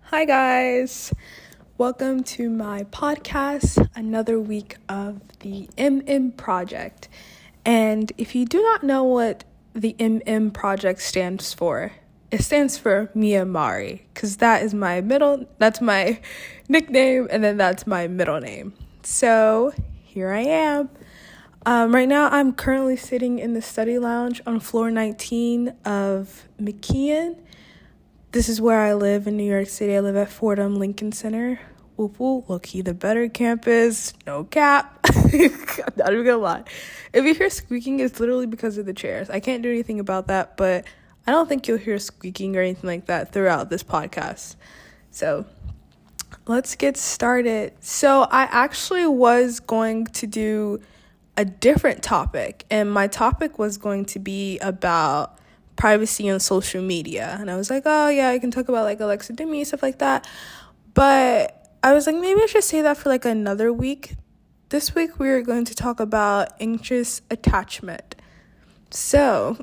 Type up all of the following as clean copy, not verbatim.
Hi guys, welcome to my podcast, another week of the Project. And if you do not know what the Project stands for, it stands for Mia Mari, because that's my nickname, and then that's my middle name. So here I am. Right now I'm currently sitting in the study lounge on floor 19 of McKeon. This is where I live in New York City. I live at Fordham Lincoln Center. Whoop whoop, low-key the better campus. No cap. I'm not even gonna lie. If you hear squeaking, it's literally because of the chairs. I can't do anything about that, but I don't think you'll hear squeaking or anything like that throughout this podcast. So let's get started. So I actually was going to do a different topic, and my topic was going to be about privacy on social media. And I was like, oh yeah, I can talk about like Alexa Dimmy, stuff like that. But I was like, maybe I should say that for like another week. This week we're going to talk about anxious attachment. So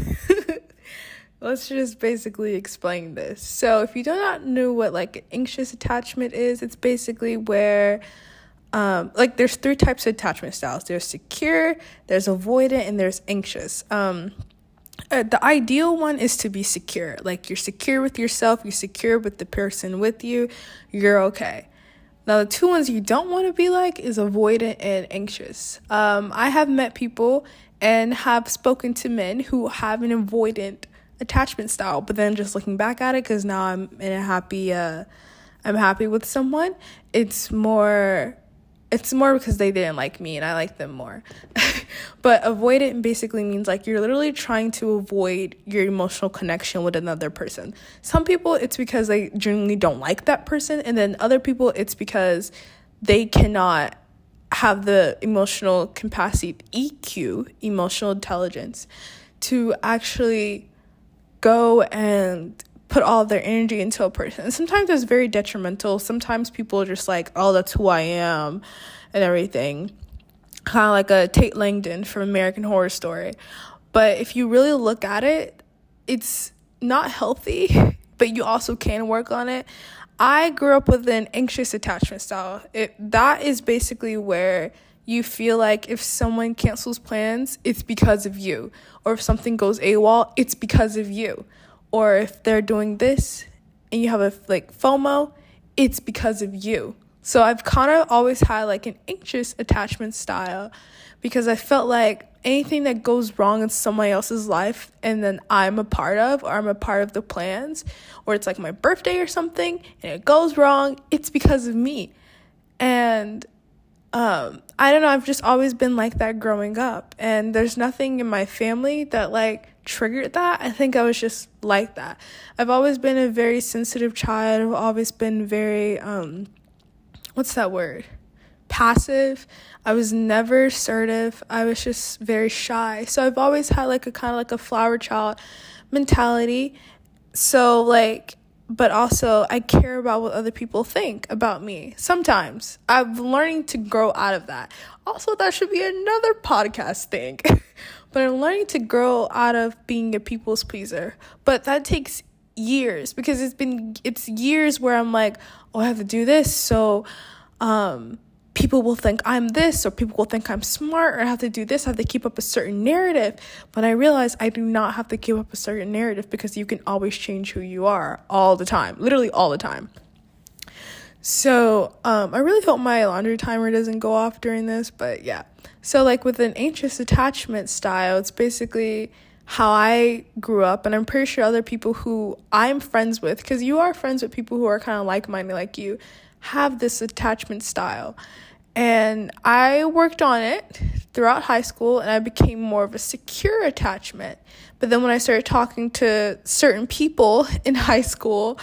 let's just basically explain this. So if you do not know what like anxious attachment is, it's basically where there's three types of attachment styles. There's secure, there's avoidant, and there's anxious. The ideal one is to be secure. Like, you're secure with yourself, you're secure with the person with you, you're okay. Now, the two ones you don't want to be like is avoidant and anxious. I have met people and have spoken to men who have an avoidant attachment style, but then just looking back at it, because now I'm happy with someone, it's more because they didn't like me and I like them more. But avoidant basically means like you're literally trying to avoid your emotional connection with another person. Some people, it's because they genuinely don't like that person. And then other people, it's because they cannot have the emotional capacity, EQ, emotional intelligence, to actually go and put all their energy into a person. And sometimes it's very detrimental. Sometimes people are just like, oh, that's who I am and everything. Kind of like a Tate Langdon from American Horror Story. But if you really look at it, it's not healthy, but you also can work on it. I grew up with an anxious attachment style. That is basically where you feel like if someone cancels plans, it's because of you. Or if something goes AWOL, it's because of you. Or if they're doing this and you have a FOMO, it's because of you. So I've kind of always had like an anxious attachment style, because I felt like anything that goes wrong in somebody else's life and then I'm a part of, or I'm a part of the plans, or it's like my birthday or something and it goes wrong, it's because of me. And I don't know, I've just always been like that growing up, and there's nothing in my family that like triggered that. I think I was just like that. I've always been a very sensitive child. I've always been very what's that word? Passive. I was never assertive. I was just very shy. So I've always had like a kind of like a flower child mentality. So but also I care about what other people think about me. Sometimes I'm learning to grow out of that. Also, that should be another podcast thing. But I'm learning to grow out of being a people's pleaser. But that takes years, because it's years where I'm like, oh, I have to do this, so people will think I'm this, or people will think I'm smart, or I have to do this, I have to keep up a certain narrative. But I realize I do not have to keep up a certain narrative, because you can always change who you are all the time, literally all the time. So I really hope my laundry timer doesn't go off during this, but yeah. So like with an anxious attachment style, it's basically how I grew up, and I'm pretty sure other people who I'm friends with, because you are friends with people who are kind of like-minded like you, have this attachment style. And I worked on it throughout high school, and I became more of a secure attachment. But then when I started talking to certain people in high school,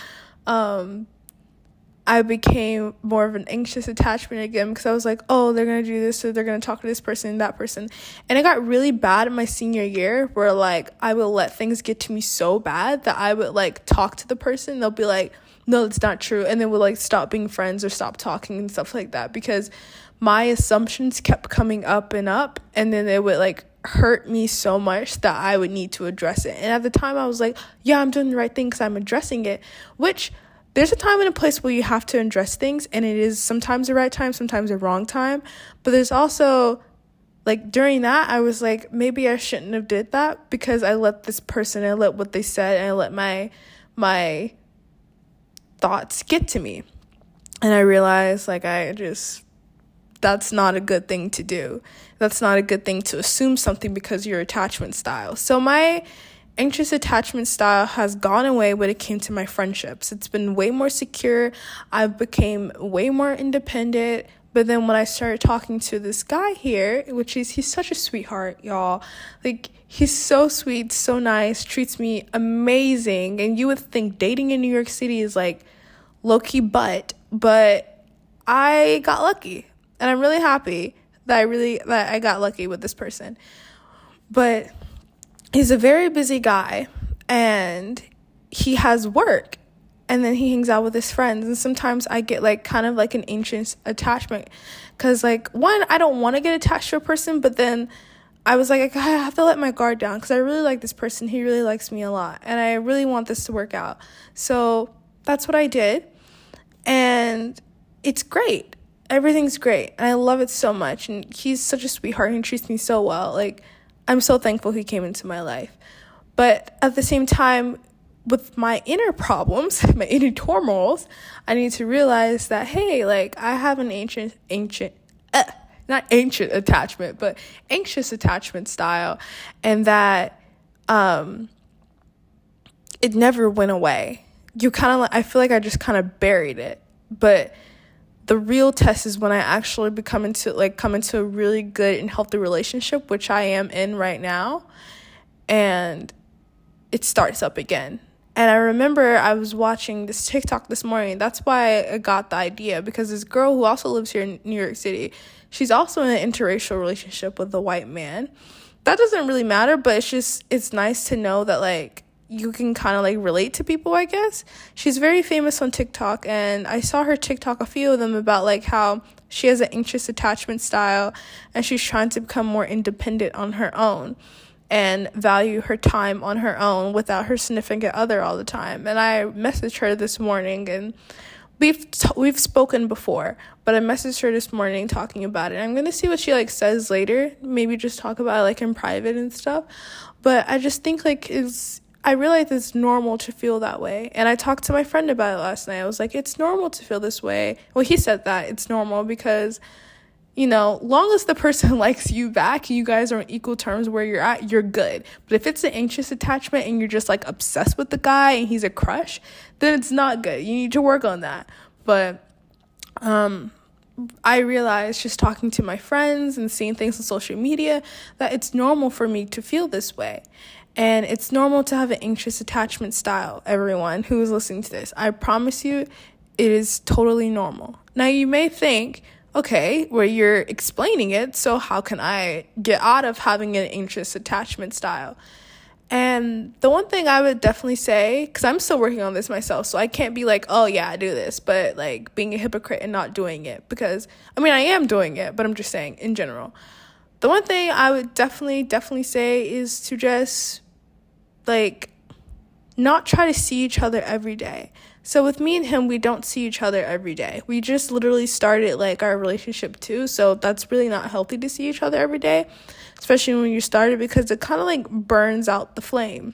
I became more of an anxious attachment again, because I was like, oh, they're going to do this, so they're going to talk to this person and that person. And it got really bad in my senior year, where like I would let things get to me so bad that I would like talk to the person. They'll be like, no, it's not true. And then we'll like stop being friends or stop talking and stuff like that, because my assumptions kept coming up and up, and then it would like hurt me so much that I would need to address it. And at the time I was like, yeah, I'm doing the right thing because I'm addressing it, which there's a time and a place where you have to address things, and it is sometimes the right time, sometimes the wrong time. But there's also, like, during that, I was like, maybe I shouldn't have did that, because I let this person, I let what they said, and I let my thoughts get to me. And I realized, like, that's not a good thing to do. That's not a good thing to assume something because of your attachment style. So my anxious attachment style has gone away when it came to my friendships. It's been way more secure. I became way more independent. But then when I started talking to this guy here, he's such a sweetheart, y'all. Like, he's so sweet, so nice, treats me amazing. And you would think dating in New York City is like low-key but I got lucky. And I'm really happy that I got lucky with this person. But he's a very busy guy, and he has work, and then he hangs out with his friends. And sometimes I get like kind of like an anxious attachment, because like, one, I don't want to get attached to a person, but then I was like, I have to let my guard down, because I really like this person. He really likes me a lot, and I really want this to work out. So that's what I did, and it's great. Everything's great, and I love it so much, and he's such a sweetheart, and he treats me so well. Like, I'm so thankful he came into my life. But at the same time, with my inner problems, my inner turmoils, I need to realize that, hey, like, I have an anxious attachment style, and that it never went away. I feel like I just kind of buried it. But the real test is when I actually come into a really good and healthy relationship, which I am in right now, and it starts up again. And I remember I was watching this TikTok this morning. That's why I got the idea, because this girl who also lives here in New York City, she's also in an interracial relationship with a white man. That doesn't really matter, but it's nice to know that, like, you can kind of like relate to people, I guess. She's very famous on TikTok, and I saw her TikTok, a few of them, about like how she has an anxious attachment style, and she's trying to become more independent on her own and value her time on her own without her significant other all the time. And I messaged her this morning, and we've spoken before, but I messaged her this morning talking about it. I'm going to see what she like says later, maybe just talk about it like in private and stuff. But I just think like I realize it's normal to feel that way. And I talked to my friend about it last night. I was like, it's normal to feel this way. Well, he said that it's normal because, you know, long as the person likes you back, you guys are on equal terms where you're at, you're good. But if it's an anxious attachment and you're just like obsessed with the guy and he's a crush, then it's not good. You need to work on that. But I realized, just talking to my friends and seeing things on social media, that it's normal for me to feel this way. And it's normal to have an anxious attachment style, everyone who is listening to this. I promise you, it is totally normal. Now, you may think, okay, well, you're explaining it, so how can I get out of having an anxious attachment style? And the one thing I would definitely say, because I'm still working on this myself, so I can't be like, oh, yeah, I do this, but like being a hypocrite and not doing it. Because, I mean, I am doing it, but I'm just saying in general. The one thing I would definitely say is to just like not try to see each other every day. So with me and him, we don't see each other every day. We just literally started like our relationship too, so that's really not healthy to see each other every day, especially when you started, because it kind of like burns out the flame.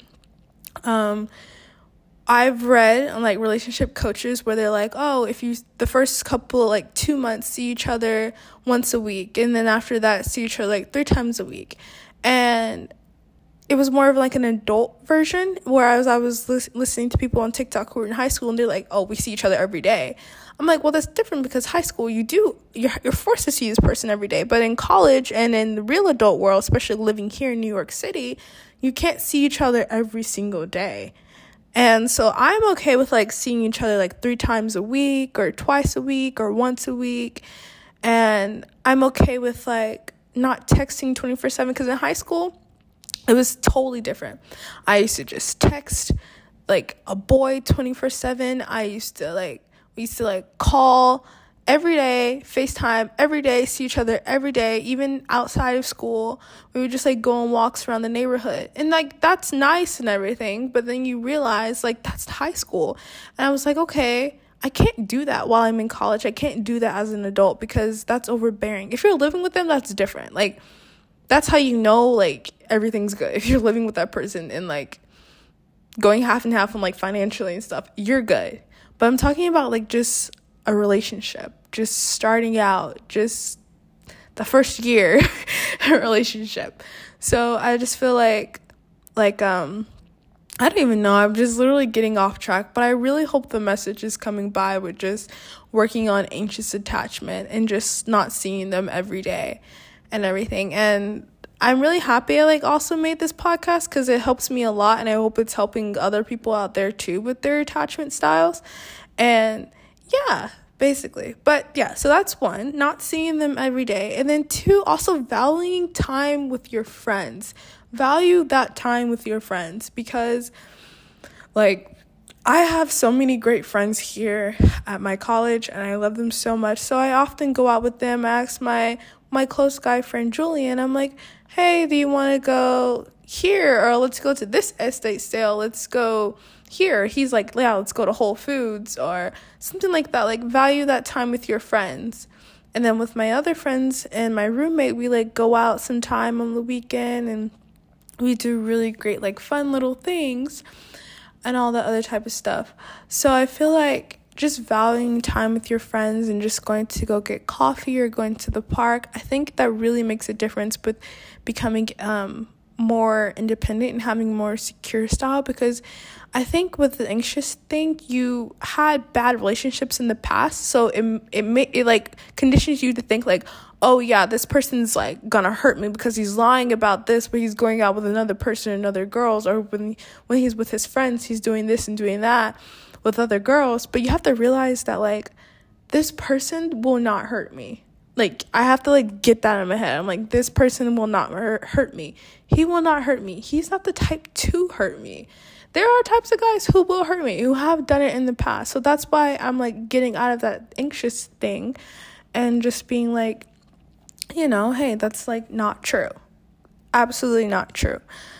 I've read on like relationship coaches where they're like, oh, if you the first couple like 2 months see each other once a week, and then after that see each other like 3 times a week. And it was more of like an adult version, whereas I was listening to people on TikTok who were in high school, and they're like, oh, we see each other every day. I'm like, well, that's different, because high school, you're forced to see this person every day. But in college and in the real adult world, especially living here in New York City, you can't see each other every single day. And so I'm okay with like seeing each other like 3 times a week or twice a week or once a week. And I'm okay with like not texting 24/7, because in high school, it was totally different. I used to just text like a boy 24/7. We used to like call every day, FaceTime every day, see each other every day, even outside of school. We would just like go on walks around the neighborhood. And like that's nice and everything, but then you realize like that's high school. And I was like, okay, I can't do that while I'm in college. I can't do that as an adult because that's overbearing. If you're living with them, that's different. Like that's how you know like everything's good. If you're living with that person and like going half and half on like financially and stuff, you're good. But I'm talking about like just a relationship, just starting out, just the first year relationship. So I just feel like I don't even know, I'm just literally getting off track, but I really hope the message is coming by with just working on anxious attachment and just not seeing them every day and everything. And I'm really happy I like also made this podcast because it helps me a lot, and I hope it's helping other people out there too with their attachment styles. And yeah, basically. But yeah, so that's one, not seeing them every day. And then two, also valuing time with your friends. Value that time with your friends because like I have so many great friends here at my college and I love them so much. So I often go out with them. I ask my close guy friend Julian, I'm like, hey, do you want to go here? Or let's go to this estate sale. Let's go here. He's like, yeah, let's go to Whole Foods or something like that. Like value that time with your friends. And then with my other friends and my roommate, we like go out sometime on the weekend and we do really great like fun little things and all that other type of stuff. So I feel like just valuing time with your friends and just going to go get coffee or going to the park, I think that really makes a difference with becoming more independent and having more secure style. Because I think with the anxious thing, you had bad relationships in the past, so it like conditions you to think like, oh yeah, this person's like gonna hurt me because he's lying about this, but he's going out with another person and other girls, or when he's with his friends, he's doing this and doing that with other girls. But you have to realize that like this person will not hurt me. Like I have to like get that in my head. I'm like, this person will not hurt me. He will not hurt me. He's not the type to hurt me. There are types of guys who will hurt me, who have done it in the past. So that's why I'm like getting out of that anxious thing and just being like, you know, hey, that's like not true. Absolutely not true.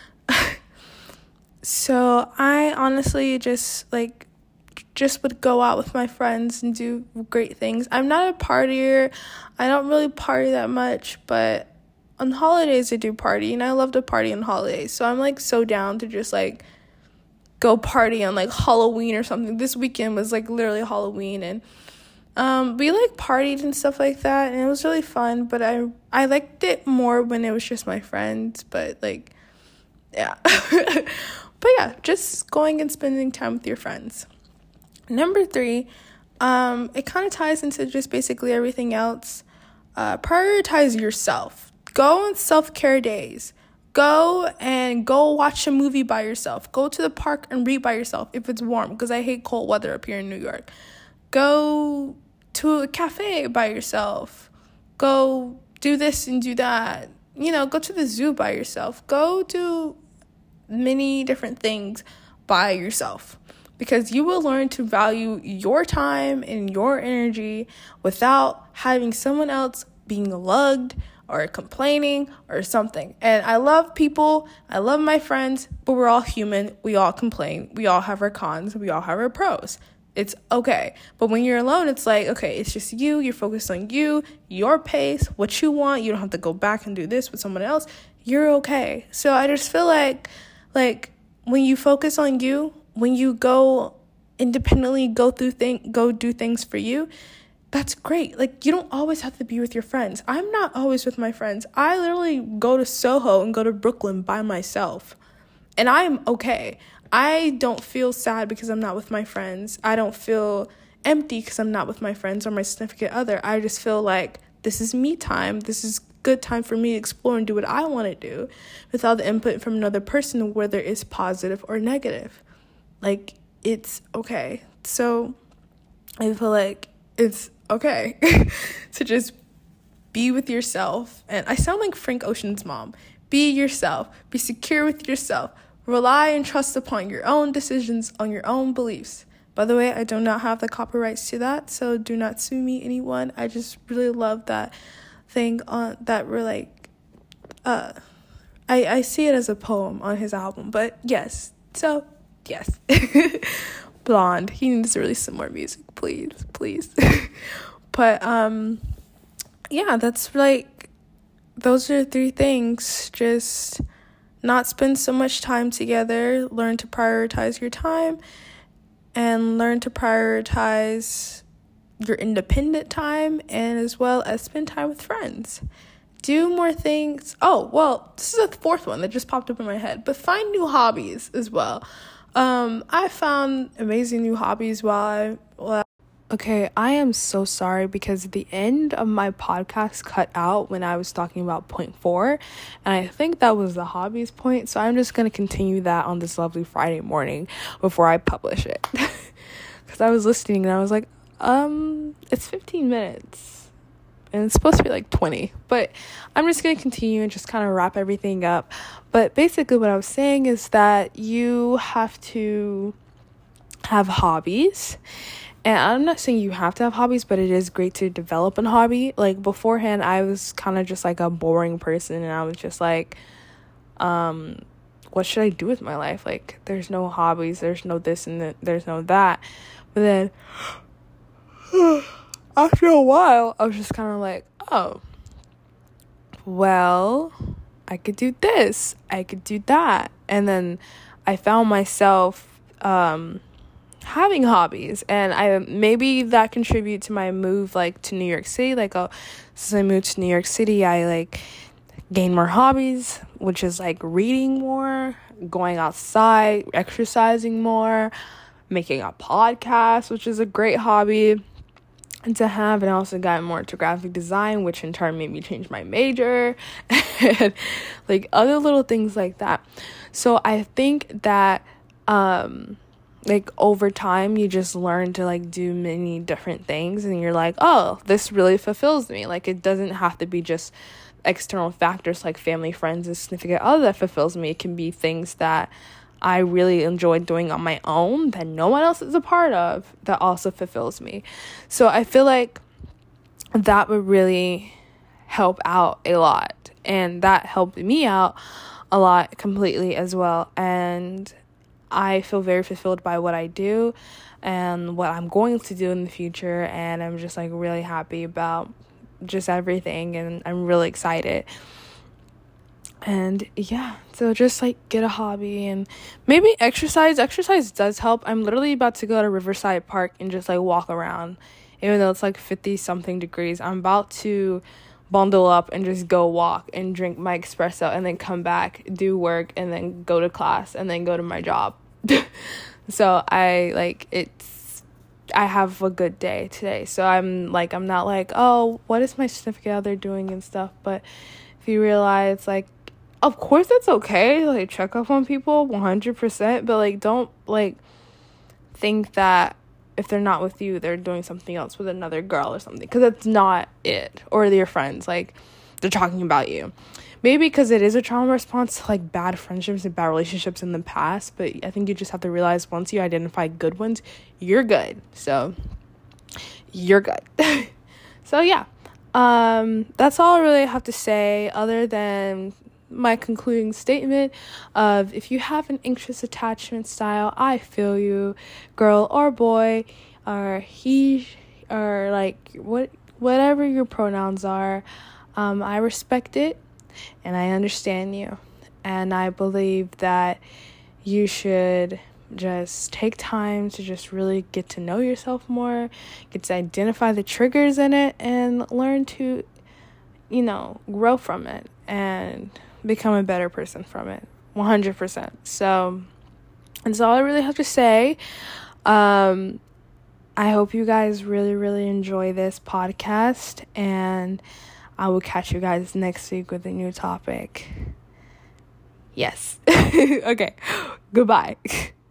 So I honestly just would go out with my friends and do great things. I'm not a partier. I don't really party that much, but on holidays I do party, and I love to party on holidays. So I'm like so down to just like go party on like Halloween or something. This weekend was like literally Halloween, and we like partied and stuff like that, and it was really fun. But I liked it more when it was just my friends. But like, yeah. But yeah, just going and spending time with your friends. Number 3, it kind of ties into just basically everything else. Prioritize yourself. Go on self-care days. Go watch a movie by yourself. Go to the park and read by yourself if it's warm, because I hate cold weather up here in New York. Go to a cafe by yourself. Go do this and do that. You know, go to the zoo by yourself. Go do many different things by yourself, because you will learn to value your time and your energy without having someone else being lugged or complaining or something. And I love people, I love my friends, but we're all human. We all complain. We all have our cons. We all have our pros. It's okay. But when you're alone, it's like, okay, it's just you. You're focused on you, your pace, what you want. You don't have to go back and do this with someone else. You're okay. So I just feel like when you focus on you, when you go independently, go do things for you, that's great. Like, you don't always have to be with your friends. I'm not always with my friends. I literally go to Soho and go to Brooklyn by myself, and I'm okay. I don't feel sad because I'm not with my friends. I don't feel empty because I'm not with my friends or my significant other. I just feel like this is me time. This is good time for me to explore and do what I want to do without the input from another person, whether it's positive or negative. Like, it's okay. So I feel like it's okay to just be with yourself. And I sound like Frank Ocean's mom. Be yourself. Be secure with yourself. Rely and trust upon your own decisions, on your own beliefs. By the way, I do not have the copyrights to that, so do not sue me, anyone. I just really love that thing on that we're like, I see it as a poem on his album, but yes. So, yes. Blonde. He needs to release some more music, please. But, yeah, that's like, those are 3 things. Just not spend so much time together, learn to prioritize your time, and learn to prioritize your independent time, and as well as spend time with friends. Do more things. Oh, well, this is the 4th one that just popped up in my head, but find new hobbies as well. I found amazing new hobbies okay, I am so sorry because the end of my podcast cut out when I was talking about point 4, and I think that was the hobbies point, so I'm just going to continue that on this lovely Friday morning before I publish it. Because I was listening and I was like, it's 15 minutes, and it's supposed to be like 20, but I'm just going to continue and just kind of wrap everything up. But basically what I was saying is that you have to have hobbies. And I'm not saying you have to have hobbies, but it is great to develop a hobby. Like, beforehand, I was kind of just, like, a boring person. And I was just, like, what should I do with my life? Like, there's no hobbies. There's no this and there's no that. But then, after a while, I was just kind of like, oh, well, I could do this. I could do that. And then I found myself, having hobbies, and maybe that contribute to my move, like, to New York City. Like, since I moved to New York City, I like gained more hobbies, which is like reading more, going outside, exercising more, making a podcast, which is a great hobby to have. And I also got more into graphic design, which in turn made me change my major, and like other little things like that. So I think that like, over time, you just learn to, like, do many different things, and you're like, oh, this really fulfills me. Like, it doesn't have to be just external factors like family, friends, and significant other that fulfills me. It can be things that I really enjoy doing on my own that no one else is a part of that also fulfills me. So I feel like that would really help out a lot, and that helped me out a lot completely as well. And I feel very fulfilled by what I do and what I'm going to do in the future, and I'm just like really happy about just everything, and I'm really excited. And yeah, so just like get a hobby and maybe exercise does help. I'm literally about to go to Riverside Park and just like walk around, even though it's like 50 something degrees. I'm about to bundle up and just go walk and drink my espresso and then come back, do work, and then go to class and then go to my job. So I have a good day today. So I'm not like, oh, what is my significant other doing and stuff. But if you realize, like, of course it's okay, like, check up on people 100%, but like, don't like think that if they're not with you, they're doing something else with another girl or something, because that's not it. Or your friends, like, they're talking about you. Maybe because it is a trauma response to, like, bad friendships and bad relationships in the past. But I think you just have to realize once you identify good ones, you're good. So, you're good. So, yeah. That's all I really have to say, other than my concluding statement of, if you have an anxious attachment style, I feel you, girl or boy, or he, or, like, whatever your pronouns are. I respect it. And I understand you. And I believe that you should just take time to just really get to know yourself more, get to identify the triggers in it, and learn to, grow from it and become a better person from it. 100%. So that's all I really have to say. I hope you guys really, really enjoy this podcast, and I will catch you guys next week with a new topic. Yes. Okay. Goodbye.